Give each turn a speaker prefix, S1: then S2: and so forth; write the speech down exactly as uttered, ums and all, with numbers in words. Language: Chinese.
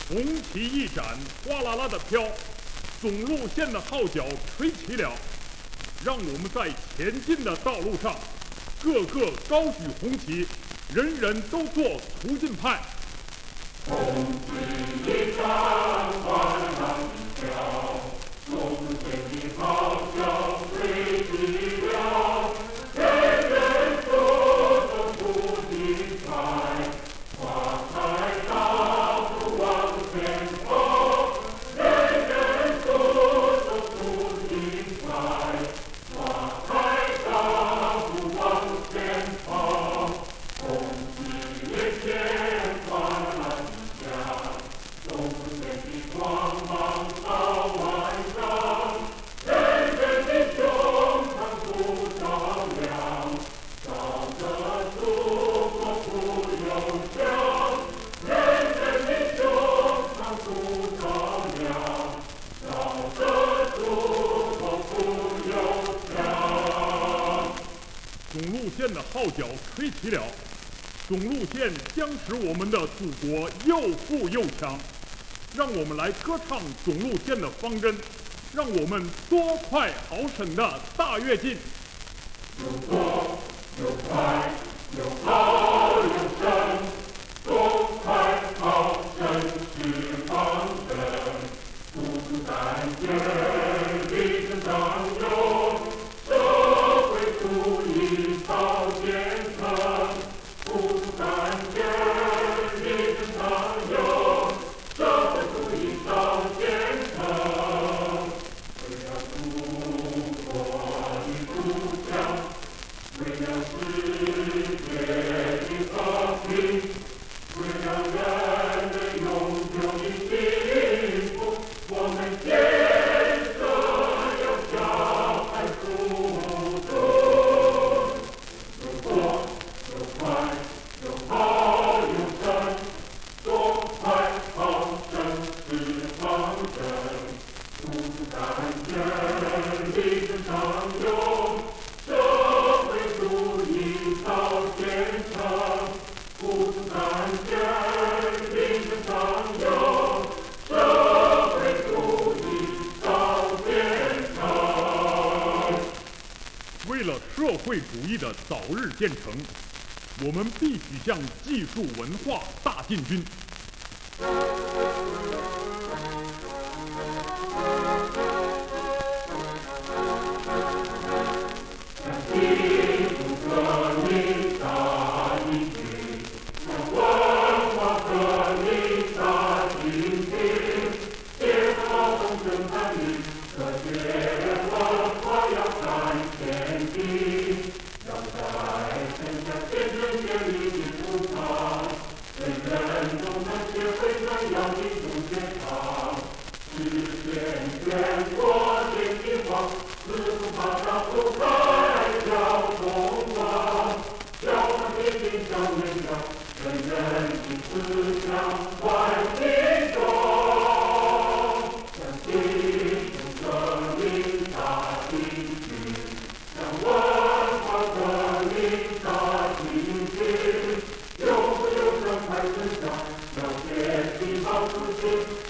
S1: 红旗一展，哗啦啦的飘，总路线的号角吹起了，让我们在前进的道路上，个个高举红旗，人人都做促进派。
S2: 红旗一展，哗啦啦地飘，总路线的号角吹起了，人人都做促进派。花开大步往前跑，人人都做促进派。花开大步往前跑，红旗连天哗啦啦地响，总路线的光芒到晚上，人人的胸膛不照亮，照着祖国不忧伤，人人的胸膛不照亮，照着祖国不忧伤。
S1: 总路线的号角吹起了，总路线将使我们的祖国又富又强。让我们来歌唱总路线的方针，让我们多快好省的大跃进。
S2: 有多有快有好有省，多快好省是方针，不住单肩力争上游，社会主义早建成，不住单肩力争上游，社会主义早建成。为了祖国的富强，为了世界的和平，为了人类永久的幸福，我们建设要小孩速度。有多有快有好有省，多快好省是方针，不住单肩力争上游，社会主义早建成，不住单肩力争上游，社会主义早建成。
S1: 为了社会主义的早日建成，我们必须向技术文化大进军。
S2: 向技术革命大进军，向文化革命大进军，结合劳动生产力，科学文化要占先机，要在天下见证建立的土场，人人都能学会这样的主学堂，实现全国电气化，四通八达不开交通网，交通电信小面上，人人的思想万民众，向技术革命大进军，向文化革命大进军，有富有生快生产，要坚定好自信。